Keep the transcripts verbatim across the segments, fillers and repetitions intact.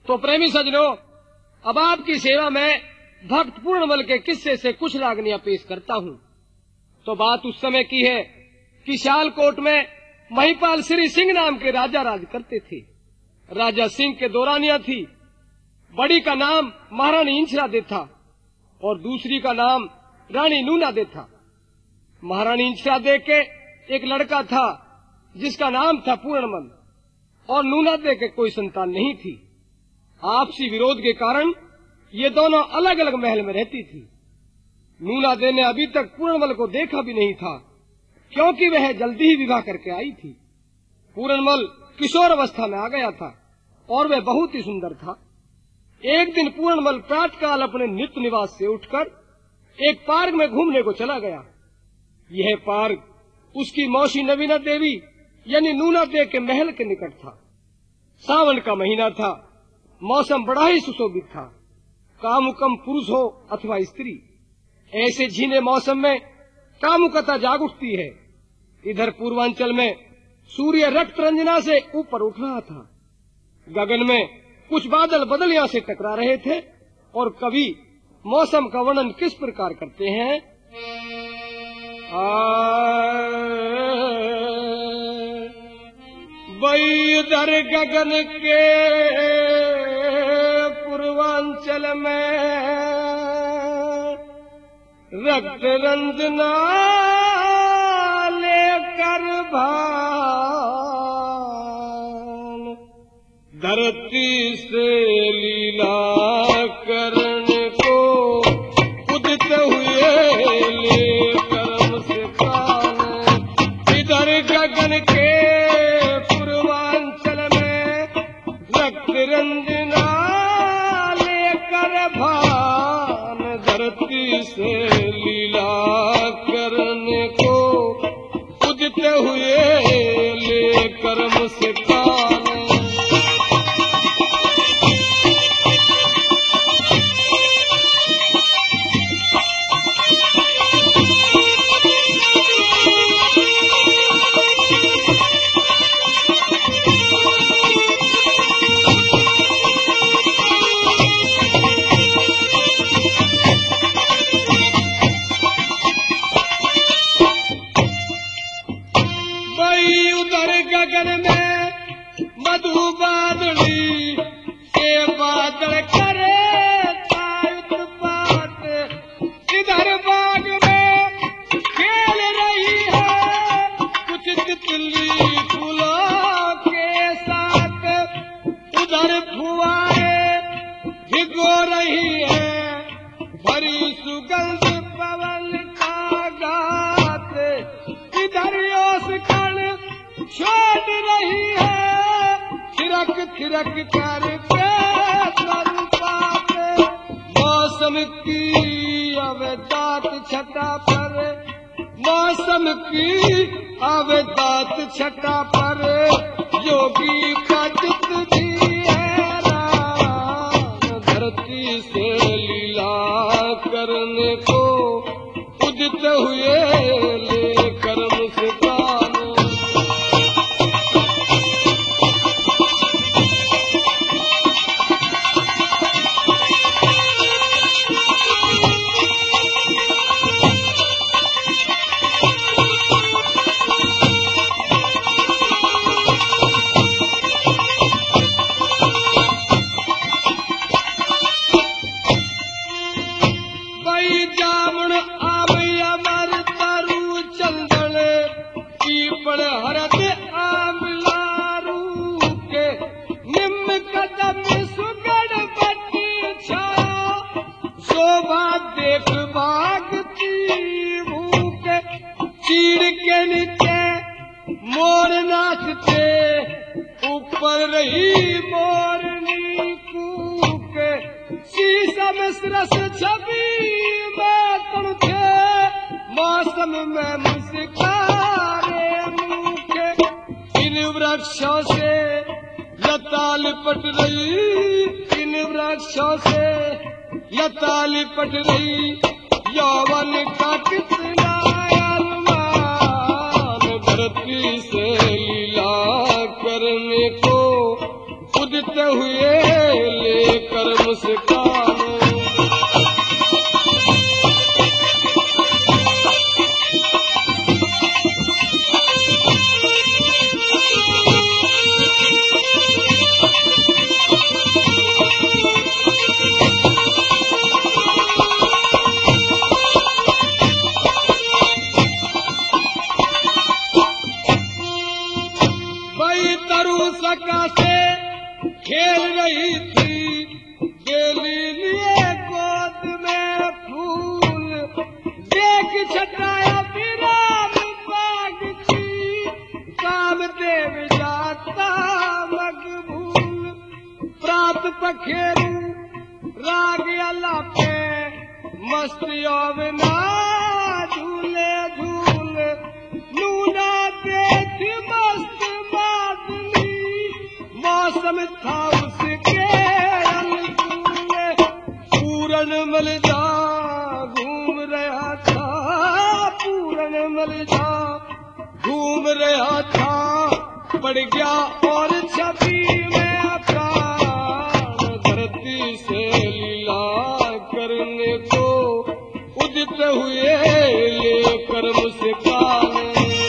तो प्रेमी सजनों, अब आपकी सेवा में भक्त पूर्णमल के किस्से से कुछ लागनियां पेश करता हूँ। तो बात उस समय की है कि शालकोट में महिपाल श्री सिंह नाम के राजा राज करते थे। राजा सिंह के दो रानियां थी। बड़ी का नाम महारानी इंचरादे था और दूसरी का नाम रानी नूनादे था। महारानी इंचरादे के एक लड़का था जिसका नाम था पूर्णमल और नूनादे के कोई संतान नहीं थी। आपसी विरोध के कारण ये दोनों अलग अलग महल में रहती थी। नूनादे ने अभी तक पूर्णमल को देखा भी नहीं था क्योंकि वह जल्दी ही विवाह करके आई थी। पूर्णमल किशोर अवस्था में आ गया था और वह बहुत ही सुंदर था। एक दिन पूर्णमल प्रातःकाल अपने नित्य निवास से उठकर एक पार्क में घूमने को चला गया। यह पार्क उसकी मौसी नवीना देवी यानी नूनादे के महल के निकट था। सावन का महीना था। मौसम बड़ा ही सुशोभित था। कामुकम पुरुष हो अथवा स्त्री, ऐसे झीने मौसम में कामुकता जाग उठती है। इधर पूर्वांचल में सूर्य रक्त रंजना से ऊपर उठ रहा था। गगन में कुछ बादल बदलियां से टकरा रहे थे और कवि मौसम का वर्णन किस प्रकार करते हैं। इधर गगन के पूर्वांचल में रक्त रंजना लेकर भान धरती से लीला करने को उदित हुए ले कर्म से कान। इधर गगन के पूर्वांचल में रक्त रंजना लेकर भान धरती से लीला करने को उदित हुए ले कर्म से कान। बादली के बादल करे उत्पात। इधर बाग में खेल रही है कुछ तितली फूलों के साथ। उधर फुआरें भिगो रही है भरी सुगंध पवन का गात। इधर ओस कण छोड़ रही है थिरक थिरक करके तरुपात। मौसम की अवदात छटा पर मौसम की अवदात छटा पर योगी का चित भी हैरान धरती से लीला करने को उदित हुए ले कर्म से कान। चीड़ के नीचे मोर नाचते ऊपर रही मोरनी कूके। शीशम रस छवि में तड़के मौसम में मुस्कारे मुखे। इन वृक्षों से लता लिपट रही इन वृक्षों से लता लिपट रही यौवन का कितना धरती से लीला करने को उदित हुए रही थी, बेली लिए गोद में फूल, देख छटाया विराम बाग की, कामदेव जाता मकबूल। प्राप्त पखेरू राग अल्लाह पे, मस्तियों बिना झूले झूल, नूना देख मस्त मादली, मौसम था उसके अनुकूल। पूरन मल जा घूम रहा था, पूरन मल जा घूम रहा था, पड़ गया और छवि में प्राण, धरती से लीला करने को उदित हुए लेकर मुस्कान।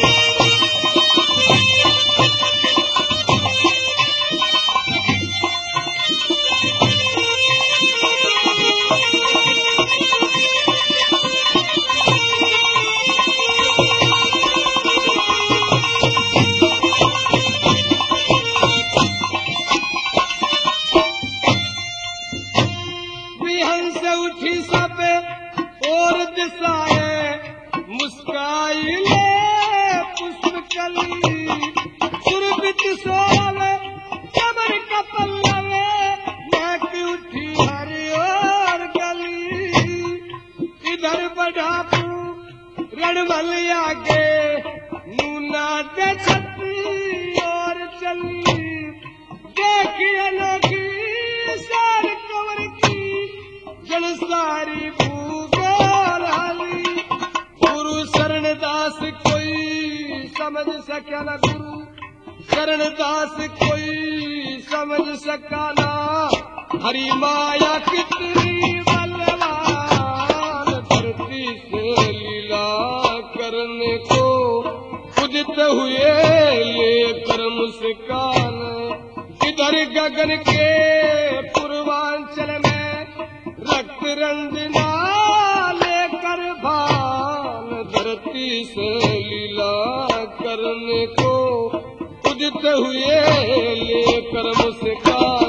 उठी सब और दिशाए, मुस्काई ले पुष्प कली, सुरभित सोलवे कमर का पल्लवे, महक उठी हरी और गली। इधर बढ़ापू रणमल आगे, नूना दे छत्री और चली, देखिए अनोखी सार कवर की, जल सारी भूगोल हाली। गुरु शरणदास कोई समझ सका ना, गुरु शरणदास कोई समझ सका ना, हरि माया कितनी बलवान, धरती से लीला करने को उदित हुए लेकर मुस्कान। इधर गगन के पूर्वांचल में रक्त रंजना लेकर भान, धरती से लीला करने को उदित हुए लेकर मुस्कान।